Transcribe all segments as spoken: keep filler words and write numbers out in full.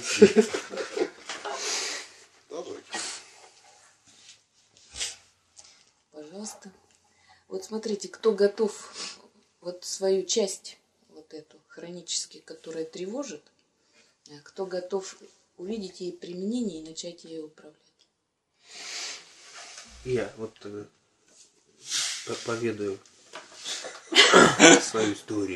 Пожалуйста. Вот смотрите, кто готов вот свою часть, вот эту, хронически, которая тревожит, кто готов увидеть ей применение и начать ею управлять? Я вот э, поведаю свою историю.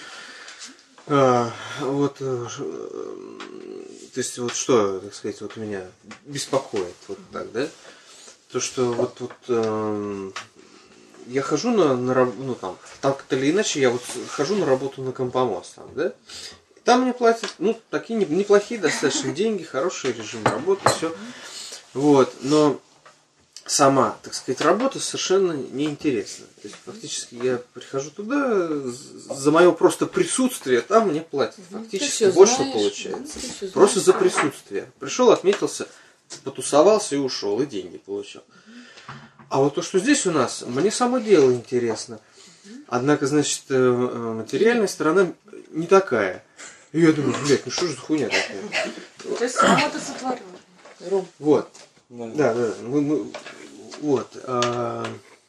А, вот, э, то есть, вот что, так сказать, вот меня беспокоит, вот так, да? То, что вот, вот э, я хожу на, на ну там, так или иначе, я вот хожу на работу на Компомост, там, да? Там мне платят, ну, такие неплохие достаточно деньги, хороший режим работы, все. Вот, но сама, так сказать, работа совершенно неинтересна. То есть, фактически, я прихожу туда, за мое просто присутствие, там мне платят. Фактически, вот что получается. Ну, просто за присутствие. Пришел, отметился, потусовался и ушел, и деньги получил. А вот то, что здесь у нас, мне само дело интересно. Однако, значит, материальная сторона не такая. И я думаю, блядь, ну что же за хуйня такая? То есть сам это сотворил. Ром. Вот. Да, да, мы, мы, вот. А,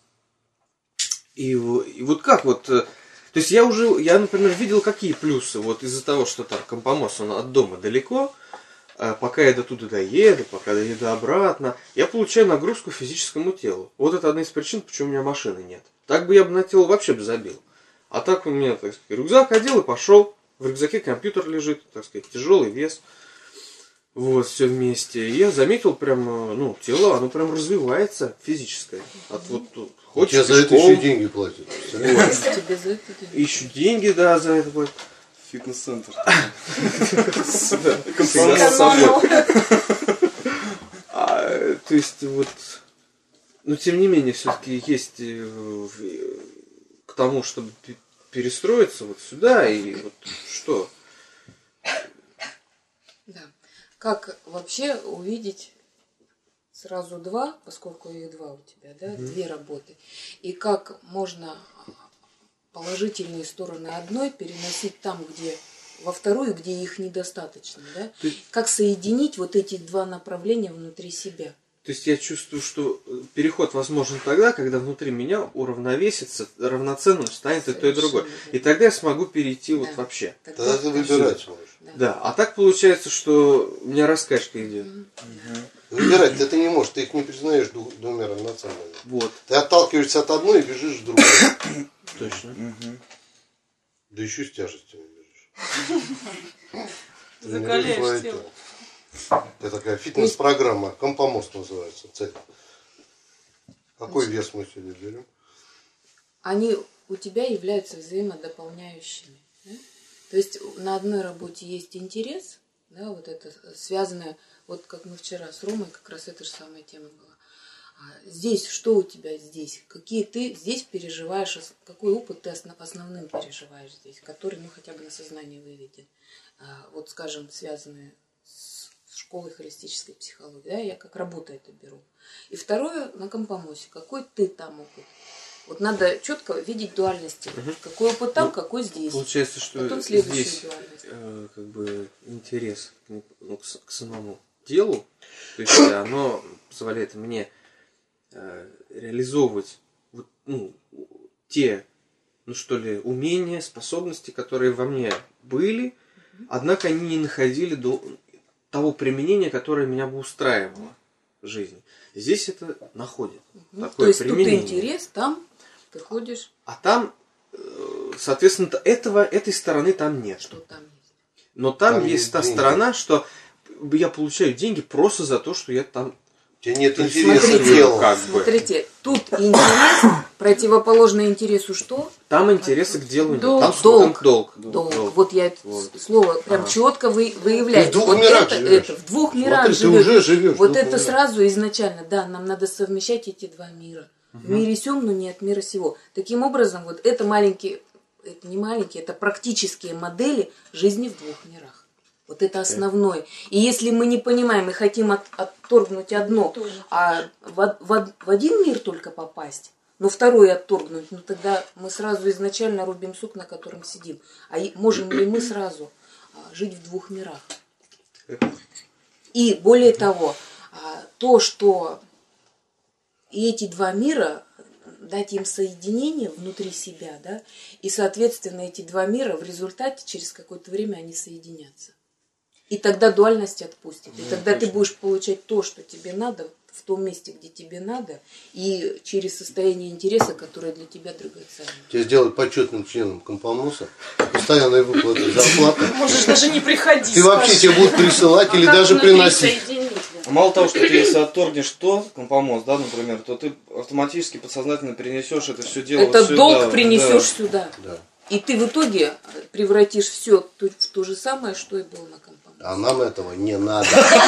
и, и вот как вот... То есть я уже, я, например, видел, какие плюсы вот из-за того, что там Компомост, он от дома далеко, пока я до туда доеду, пока доеду обратно, я получаю нагрузку физическому телу. Вот это одна из причин, почему у меня машины нет. Так бы я бы на тело вообще бы забил. А так у меня, так сказать, рюкзак одел и пошел. В рюкзаке компьютер лежит, так сказать, тяжелый вес. Вот, все вместе. И я заметил прям, ну, тело, оно прям развивается физическое. От вот тут. Хочешь, тебе за это еще и деньги платят. Тебе за это деньги? Еще деньги, да, за это платят. Фитнес-центр. То есть, вот, но тем не менее, все-таки есть к тому, чтобы перестроиться вот сюда, и вот что? Да. Как вообще увидеть сразу два, поскольку их два у тебя, да, угу. Две работы, и как можно положительные стороны одной переносить там, где во вторую, где их недостаточно, да? Ты... Как соединить вот эти два направления внутри себя? То есть я чувствую, что переход возможен тогда, когда внутри меня уравновесится, равноценным станет и то, и другое. И тогда я смогу перейти да. вот вообще. Тогда, тогда ты выбирать сможешь. Да. да. А так получается, что у меня раскачка идет. Угу. Выбирать ты, ты не можешь, ты их не признаешь двумя равноценными. Вот. Ты отталкиваешься от одной и бежишь в другую. Точно. Да еще с тяжестями бежишь. Закаляешь тело. Это такая фитнес-программа, Компомост называется, цель. Какой Значит, вес мы сегодня берем? Они у тебя являются взаимодополняющими. Да? То есть на одной работе есть интерес, да, вот это связанное, вот как мы вчера с Ромой, как раз эта же самая тема была. А здесь, что у тебя здесь? Какие ты здесь переживаешь, какой опыт ты основным переживаешь здесь, который, ну, хотя бы на сознание выведен. А, вот, скажем, связанные школы холистической психологии, да, я как работу это беру. И второе, на Компомосте, какой ты там опыт. Вот надо четко видеть дуальности. Угу. Какой опыт там, ну, какой здесь. Получается, что потом здесь э, как бы интерес ну, к, к самому делу, то есть оно позволяет мне э, реализовывать вот, ну, те, ну что ли, умения, способности, которые во мне были, угу. Однако они не находили до того применения, которое меня бы устраивало в жизни. Здесь это находит. Угу. Такое То есть применение. Тут интерес, там ты ходишь. А там, соответственно, этого, этой стороны там нет. Что там есть? Но там, там есть, есть та деньги. сторона, что я получаю деньги просто за то, что я там... У тебя нет интереса смотрите, делу. Как смотрите, бы. Тут интерес, противоположный интересу что? Там интересы к делу нет. Долг, там долг, долг. долг. долг. Вот я это вот. слово прям ага. четко вы, выявляю. В двух вот мирах это, живешь. это, в двух мирах вот живешь. Ты уже живешь. Вот это мирах. Сразу изначально, да, нам надо совмещать эти два мира. Угу. В мире сём, но не от мира сего. Таким образом, вот это маленькие, это не маленькие, это практические модели жизни в двух мирах. Вот это основное. И если мы не понимаем и хотим от, отторгнуть одно, а в, в, в один мир только попасть, но второй отторгнуть, ну тогда мы сразу изначально рубим сук, на котором сидим. А можем ли мы сразу а, жить в двух мирах? И более того, то, что и эти два мира, дать им соединение внутри себя, да, и, соответственно, эти два мира в результате через какое-то время они соединятся. И тогда дуальность отпустит. И тогда ты будешь получать то, что тебе надо, в том месте, где тебе надо, и через состояние интереса, которое для тебя драгоценно. Тебя сделают почетным членом Компомоса, постоянные выплаты зарплаты. Можешь даже не приходить. Ты вообще тебе будут присылать или даже приносить. Мало того, что ты если отторгнешь то, Компомос, да, например, то ты автоматически подсознательно перенесешь это все дело Этот сюда, долг принесешь да. сюда. Да. И ты в итоге превратишь все в то же самое, что и было на Компомосе. А нам этого не надо.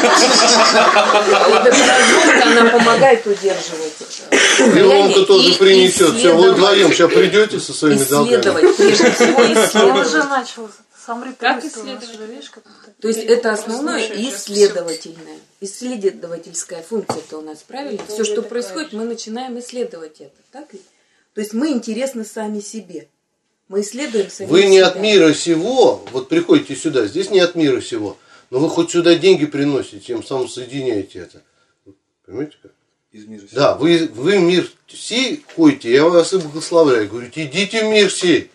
А вот эта разумка, она помогает удерживать это. Леонка тоже принесет. Все, вы вдвоем сейчас придете со своими долгами. Исследовать, прежде всего Он уже исследовать. начал. Сам Как исследовать? То есть это основное исследовательное. Исследовательская функция это у нас, правильно? Все, что происходит, мы начинаем исследовать это. Так ли? То есть мы интересны сами себе. Мы исследуем сами себя. Вы не от мира сего, вот приходите сюда, здесь не от мира сего, но вы хоть сюда деньги приносите, тем самым соединяете это. Понимаете как? Из мира сего. Да, вы, вы в мир сей ходите, я вас и благословляю. Говорите, идите в мир сей.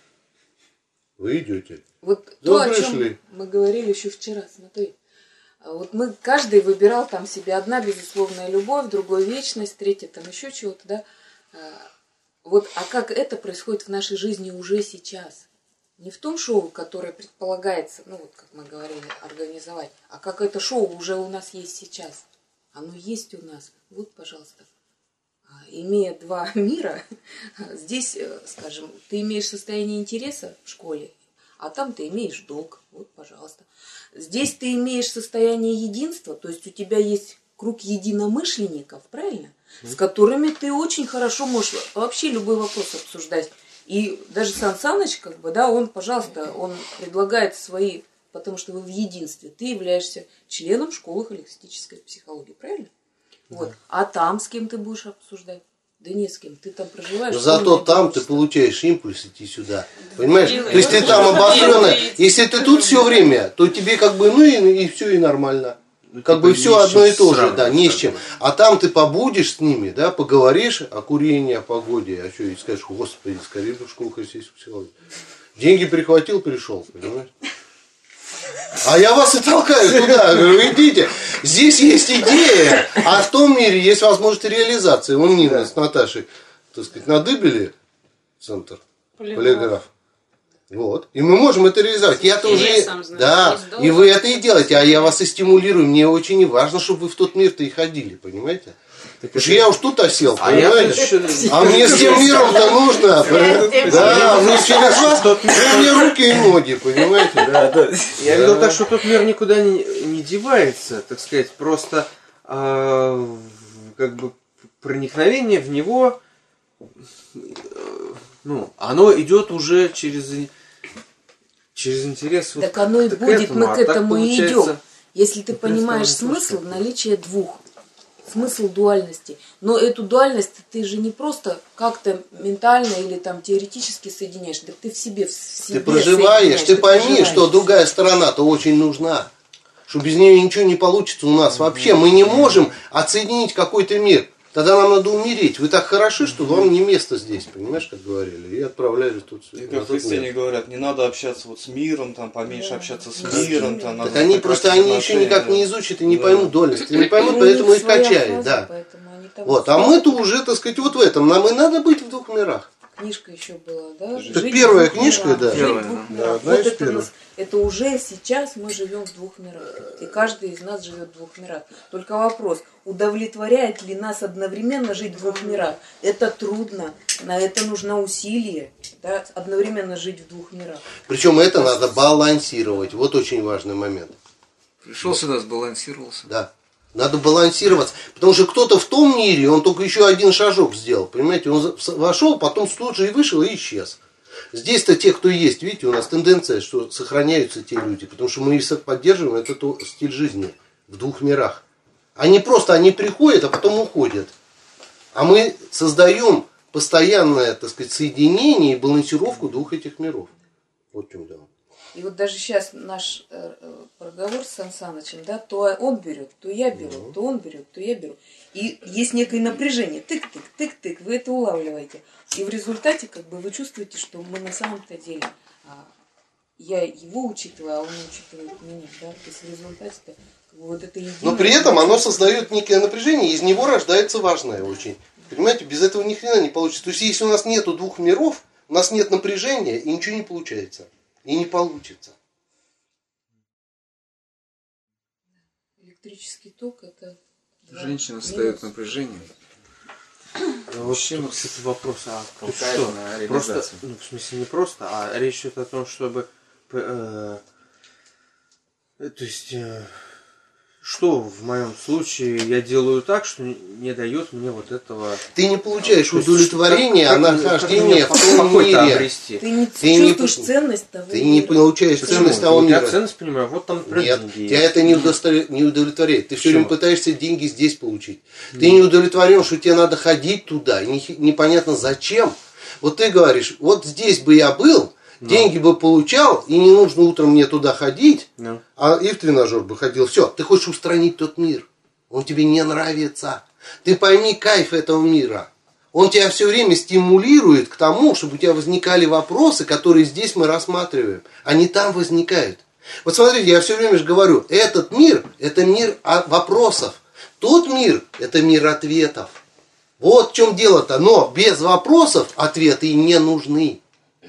Вы идете. Вот Да то, о пришли. чем мы говорили еще вчера, смотри. Вот мы, каждый выбирал там себе одна безусловная любовь, другой вечность, третья там еще чего-то, да. Вот, а как это происходит в нашей жизни уже сейчас? Не в том шоу, которое предполагается, ну вот как мы говорили, организовать, а как это шоу уже у нас есть сейчас. Оно есть у нас. Вот, пожалуйста. Имея два мира, здесь, скажем, ты имеешь состояние интереса в школе, а там ты имеешь долг. Вот, пожалуйста. Здесь ты имеешь состояние единства, то есть у тебя есть круг единомышленников, правильно? С которыми ты очень хорошо можешь вообще любой вопрос обсуждать. И даже Сан Саныч, как бы, да, он, пожалуйста, он предлагает свои, потому что вы в единстве. Ты являешься членом школы холистической психологии, правильно? Вот. А там с кем ты будешь обсуждать? Да не с кем, ты там проживаешь. Но зато там ты получаешь импульс идти сюда. Понимаешь? То есть ты там обостренно. Если ты тут все время, то тебе как бы, ну и, и все, и нормально. Как бы все одно и то же, да, не с чем. А там ты побудешь с ними, да, поговоришь о курении, о погоде, а что, и скажешь, господи, скорее бы в школу холистической психологии. Деньги прихватил, пришел, понимаешь? А я вас и толкаю туда, говорю, идите. Здесь есть идея, а в том мире есть возможность реализации. Вон Нина с Наташей, так сказать, надыбили центр, полиграф. Вот. И мы можем это реализовать. Я тоже. Да, и вы это и делаете, а я вас и стимулирую. Мне очень важно, чтобы вы в тот мир-то и ходили, понимаете? Потому что я уж тут осел, а понимаете? А мне с тем миром-то нужно. Да, ну через вас мне руки и ноги, понимаете? Да, да. Я видел так, что тот мир никуда не, не девается, так сказать, просто а, как бы проникновение в него, ну, оно идет уже через, через интерес. Так вот оно и к будет, этому, мы а к этому и получается, идем. Если ты ну, понимаешь смысл наличия двух, смысл дуальности. Но эту дуальность ты же не просто как-то ментально или там теоретически соединяешь, да ты в себе, в себе Ты проживаешь, ты пойми, проживаешь. что другая сторона-то очень нужна. Что без нее ничего не получится у нас вообще. Мы не можем отсоединить какой-то мир. Тогда нам надо умереть. Вы так хороши, что вам не место здесь, понимаешь, как говорили. И отправляли тут. И как христиане говорят, не надо общаться вот с миром, там, поменьше да. общаться с миром. Там, так они просто они еще никак не изучат и не да. поймут дуальность. Не поймут, поэтому их качают. Да. Вот. А мы-то уже, так сказать, вот в этом. Нам и надо быть в двух мирах. Книжка еще была, да? Так первая книжка, да. Первая, да. Вот это, нас, это уже сейчас мы живем в двух мирах. И каждый из нас живет в двух мирах. Только вопрос, удовлетворяет ли нас одновременно жить в двух мирах? Это трудно, на это нужно усилие, да? Одновременно жить в двух мирах. Причем это надо балансировать. Вот очень важный момент. Пришел сюда, сбалансировался. Да. Надо балансироваться. Потому что кто-то в том мире, он только еще один шажок сделал. Понимаете, он вошел, потом тут же и вышел, и исчез. Здесь-то те, кто есть, видите, у нас тенденция, что сохраняются те люди. Потому что мы поддерживаем этот стиль жизни в двух мирах. Они просто, они приходят, а потом уходят. А мы создаем постоянное, так сказать, соединение и балансировку двух этих миров. Вот в чем дело. И вот даже сейчас наш э, разговор с Сан Санычем, да, то он берет, то я беру, то он берет, то я беру. И есть некое напряжение. Тык-тык, тык-тык, вы это улавливаете. И в результате как бы вы чувствуете, что мы на самом-то деле, а, я его учитываю, а он учитывает меня. Да? То есть в результате-то как бы, вот это единое... Но при этом оно создает некое напряжение, из него рождается важное очень. Понимаете, без этого ни хрена не получится. То есть если у нас нету двух миров, у нас нет напряжения, и ничего не получается. И не получится. Электрический ток это... Женщина создает напряжение. Вот, Мужчина, кстати, вопрос, а то толкает что? на реализацию. Просто, ну, в смысле, не просто, а речь идет о том, чтобы, э, э, то есть, э, что в моем случае я делаю так, что не дает мне вот этого... Ты не получаешь То есть, удовлетворения, как- а как- нахождение как в мне том покой-то мире. обрести? Ты не Ты не чувствуешь по- ценность того Ты не мира. получаешь Почему? ценность того Вот я мира. ценность понимаю, вот там, например, Нет, деньги тебя есть. это не, удостов- не удовлетворяет. Ты все Почему? время пытаешься деньги здесь получить. Ты не удовлетворен, что тебе надо ходить туда. и не- непонятно зачем. Вот ты говоришь, вот здесь бы я был, деньги бы получал, и не нужно утром мне туда ходить, Ну. а и в тренажер бы ходил. Все, ты хочешь устранить тот мир. Он тебе не нравится. Ты пойми кайф этого мира. Он тебя все время стимулирует к тому, чтобы у тебя возникали вопросы, которые здесь мы рассматриваем. Они там возникают. Вот смотрите, я все время же говорю, этот мир, это мир вопросов. Тот мир, это мир ответов. Вот в чем дело-то. Но без вопросов ответы и не нужны.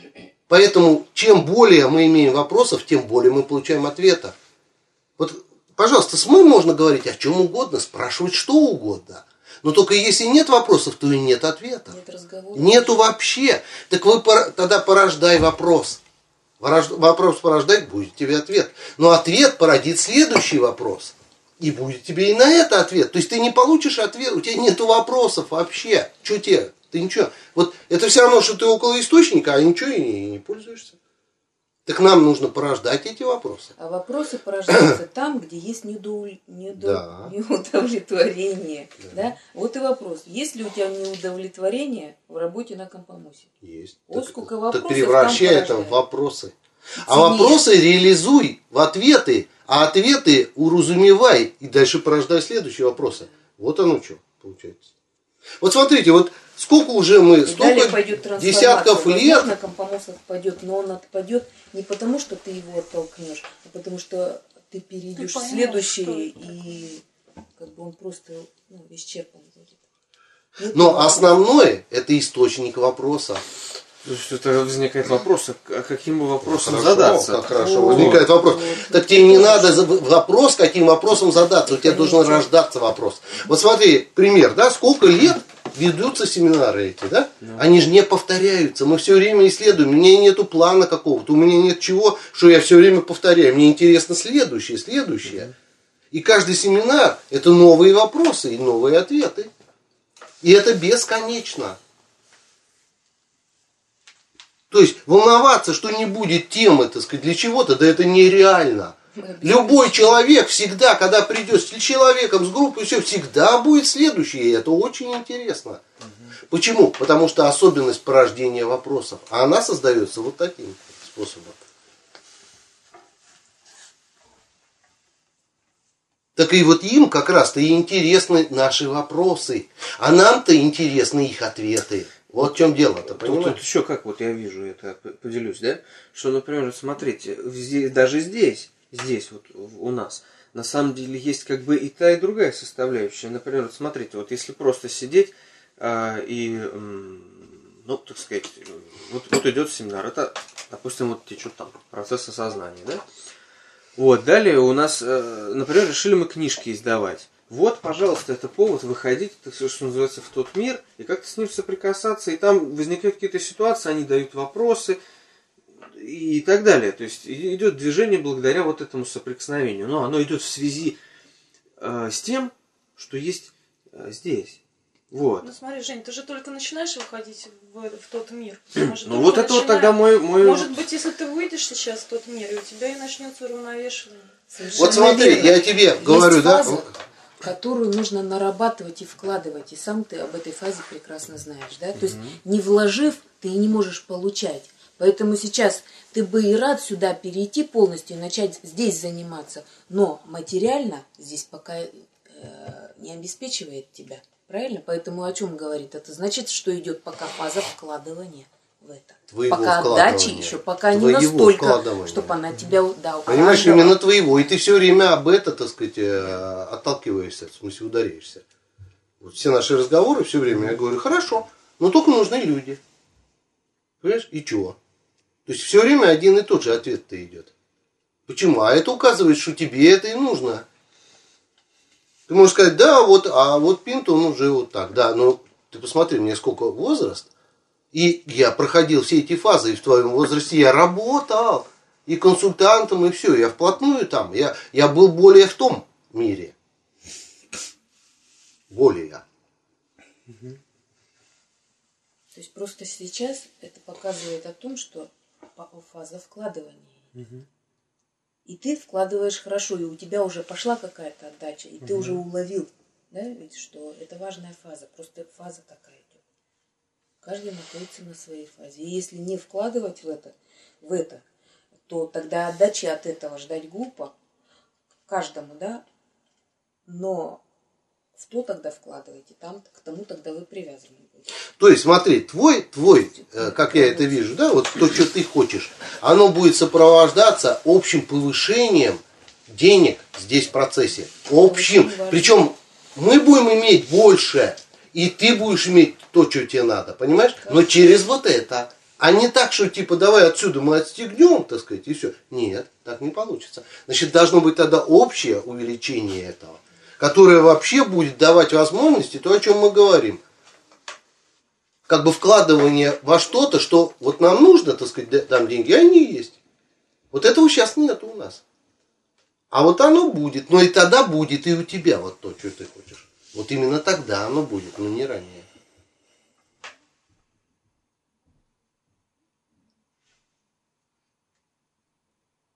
Поэтому, чем более мы имеем вопросов, тем более мы получаем ответов. Вот, пожалуйста, с мы можно говорить о чем угодно, спрашивать что угодно. Но только если нет вопросов, то и нет ответов. Нет разговора. Нету вообще. Так вы пор- тогда порождай вопрос. Ворож- Вопрос порождать будет тебе ответ. Но ответ породит следующий вопрос. И будет тебе и на это ответ. То есть ты не получишь ответ, у тебя нету вопросов вообще. Что тебе? Ты ничего. Вот это все равно, что ты около источника, а ничего и не, и не пользуешься. Так нам нужно порождать эти вопросы. А вопросы порождаются там, где есть неудов- недо- Да. неудовлетворение. Да. Вот и вопрос. Есть ли у тебя неудовлетворение в работе на Компомосе? Есть. Вот Так- сколько так вопросов превращай там это в порождает. вопросы. А Цене. вопросы реализуй в ответы, а ответы уразумевай и дальше порождай следующие вопросы. Вот оно что получается. Вот смотрите, вот сколько уже мы, И далее столько пойдет трансформация. десятков лет. Возможно, Компомос отпадет, но он отпадет не потому, что ты его оттолкнешь, а потому что ты перейдешь Ты в поймешь, следующий, что это. и как бы он просто ну, исчерпан будет. Нет Но вопроса. основное это источник вопроса. То есть это возникает вопрос, а каким бы вопросом Хорошо, задаться? как хорошо. Вот. Возникает вопрос. Вот. Так тебе не надо за- вопрос, каким вопросом задаться. У тебя должен рождаться вопрос. Вот смотри, пример, да, сколько лет ведутся семинары эти, да? Они же не повторяются. Мы все время исследуем. У меня нету плана какого-то, у меня нет чего, что я все время повторяю. Мне интересно следующее, следующее. И каждый семинар это новые вопросы и новые ответы. И это бесконечно. То есть волноваться, что не будет темы, так сказать, для чего-то, да это нереально. Любой человек всегда, когда придет с человеком, с группой, все, всегда будет следующий. И это очень интересно. Почему? Потому что особенность порождения вопросов. А она создается вот таким способом. Так и вот им как раз-то и интересны наши вопросы. А нам-то интересны их ответы. Вот в чем дело-то, Тут, понимаешь? тут еще как вот я вижу это, п- поделюсь, да? Что, например, смотрите, здесь, даже здесь, здесь вот в- у нас, на самом деле есть как бы и та, и другая составляющая. Например, вот смотрите, вот если просто сидеть а, и, м, ну, так сказать, вот, вот идет семинар, это, допустим, вот течет там процесс осознания, да? Вот, далее у нас, э, например, решили мы книжки издавать. Вот, пожалуйста, это повод выходить, так сказать, что называется, в тот мир, и как-то с ним соприкасаться, и там возникают какие-то ситуации, они дают вопросы, и так далее. То есть идет движение благодаря вот этому соприкосновению. Но оно идет в связи э, с тем, что есть э, здесь. Вот. Ну смотри, Жень, ты же только начинаешь выходить в, в тот мир. Может, Ну только вот это вот начинаешь. тогда мой... мой Может вот- быть, если ты выйдешь сейчас в тот мир, и у тебя и начнется уравновешивание. Совершенно Вот смотри, верно. я тебе Есть говорю, да? фаза, которую нужно нарабатывать и вкладывать. И сам ты об этой фазе прекрасно знаешь. Да? То есть не вложив, ты и не можешь получать. Поэтому сейчас ты бы и рад сюда перейти полностью и начать здесь заниматься, но материально здесь пока э, не обеспечивает тебя. Правильно? Поэтому о чем говорит? Это значит, что идет пока фаза вкладывания в это. Твоего пока отдачи еще, пока не настолько, чтобы она тебя... Да, понимаешь, именно твоего. И ты все время об этом, так сказать, отталкиваешься, в смысле ударяешься. Вот все наши разговоры все время я говорю, хорошо, но только нужны люди. Понимаешь? И чего? То есть все время один и тот же ответ-то идет. Почему? А это указывает, что тебе это и нужно. Ты можешь сказать, да, вот, а вот Пинто, он уже вот так. Да, но ты посмотри, мне сколько возраст. И я проходил все эти фазы, и в твоем возрасте я работал. И консультантом, и все. Я вплотную там. Я, я был более в том мире. Более. То есть просто сейчас это показывает о том, что фаза вкладывания. Угу. И ты вкладываешь хорошо, и у тебя уже пошла какая-то отдача, и угу. ты уже уловил, да, ведь что это важная фаза, просто фаза такая идет. Каждый находится на своей фазе. И если не вкладывать в это, в это, то тогда отдачи от этого ждать глупо каждому, да, но в то тогда вкладывайте, там, к тому тогда вы привязаны будете. То есть, смотри, твой, твой, как я это вижу, да, вот то, что ты хочешь, оно будет сопровождаться общим повышением денег здесь в процессе. Общим. Причем мы будем иметь больше, и ты будешь иметь то, что тебе надо, понимаешь? Но через вот это. А не так, что типа давай отсюда мы отстегнем, так сказать, и все. Нет, так не получится. Значит, должно быть тогда общее увеличение этого, которое вообще будет давать возможности, то, о чем мы говорим. Как бы вкладывание во что-то, что вот нам нужно, так сказать, там деньги, они есть. Вот этого сейчас нет у нас. А вот оно будет. Но и тогда будет и у тебя вот то, что ты хочешь. Вот именно тогда оно будет, но не ранее.